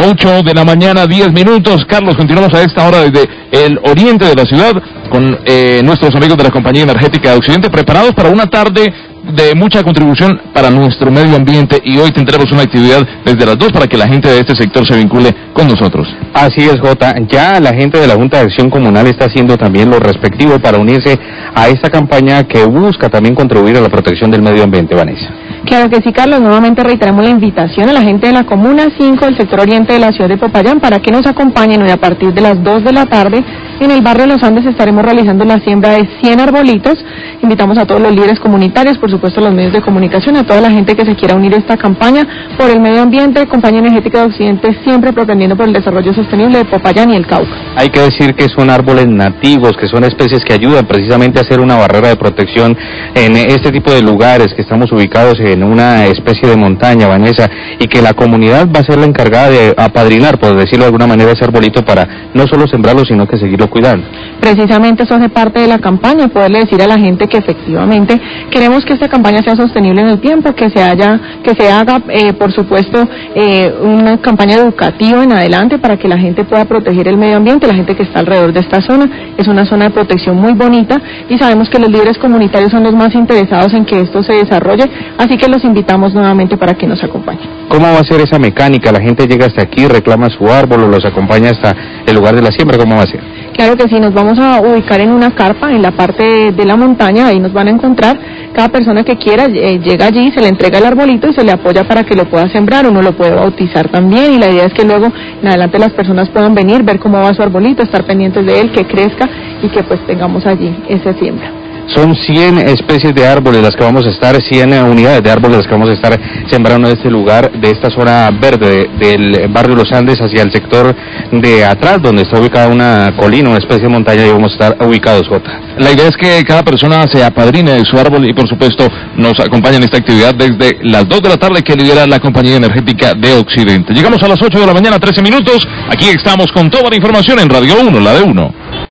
8 de la mañana, 10 minutos. Carlos, continuamos a esta hora desde el oriente de la ciudad con nuestros amigos de la Compañía Energética de Occidente, preparados para una tarde de mucha contribución para nuestro medio ambiente, y hoy tendremos una actividad desde las 2 para que la gente de este sector se vincule con nosotros. Así es, Jota. Ya la gente de la Junta de Acción Comunal está haciendo también lo respectivo para unirse a esta campaña que busca también contribuir a la protección del medio ambiente, Vanessa. Claro que sí, Carlos. Nuevamente reiteramos la invitación a la gente de la Comuna 5 del sector oriente de la ciudad de Popayán para que nos acompañen hoy a partir de las 2 de la tarde. En el barrio Los Andes estaremos realizando la siembra de 100 arbolitos. Invitamos a todos los líderes comunitarios, por supuesto a los medios de comunicación, a toda la gente que se quiera unir a esta campaña por el medio ambiente. Compañía Energética de Occidente, siempre propendiendo por el desarrollo sostenible de Popayán y el Cauca. Hay que decir que son árboles nativos, que son especies que ayudan precisamente a hacer una barrera de protección en este tipo de lugares, que estamos ubicados en una especie de montaña, Vanessa, y que la comunidad va a ser la encargada de apadrinar, por decirlo de alguna manera, ese arbolito para no solo sembrarlo, sino que seguirlo cuidando. Precisamente eso hace parte de la campaña, poderle decir a la gente que efectivamente queremos que esta campaña sea sostenible en el tiempo, que se haga, por supuesto, una campaña educativa en adelante para que la gente pueda proteger el medio ambiente. La gente que está alrededor de esta zona es una zona de protección muy bonita y sabemos que los líderes comunitarios son los más interesados en que esto se desarrolle, así que los invitamos nuevamente para que nos acompañen. ¿Cómo va a ser esa mecánica? ¿La gente llega hasta aquí, reclama su árbol o los acompaña hasta el lugar de la siembra? ¿Cómo va a ser? Claro que sí, nos vamos a ubicar en una carpa en la parte de la montaña, ahí nos van a encontrar. Cada persona que quiera llega allí, se le entrega el arbolito y se le apoya para que lo pueda sembrar. Uno lo puede bautizar también, y la idea es que luego en adelante las personas puedan venir, ver cómo va su arbolito, estar pendientes de él, que crezca y que pues tengamos allí esa siembra. Son 100 especies de árboles las que vamos a estar, 100 unidades de árboles las que vamos a estar sembrando en este lugar, de esta zona verde del barrio Los Andes hacia el sector de atrás, donde está ubicada una colina, una especie de montaña, y vamos a estar ubicados, Jota. La idea es que cada persona se apadrine de su árbol y, por supuesto, nos acompaña en esta actividad desde las 2 de la tarde que lidera la Compañía Energética de Occidente. Llegamos a las 8 de la mañana, 13 minutos. Aquí estamos con toda la información en Radio 1, la de 1.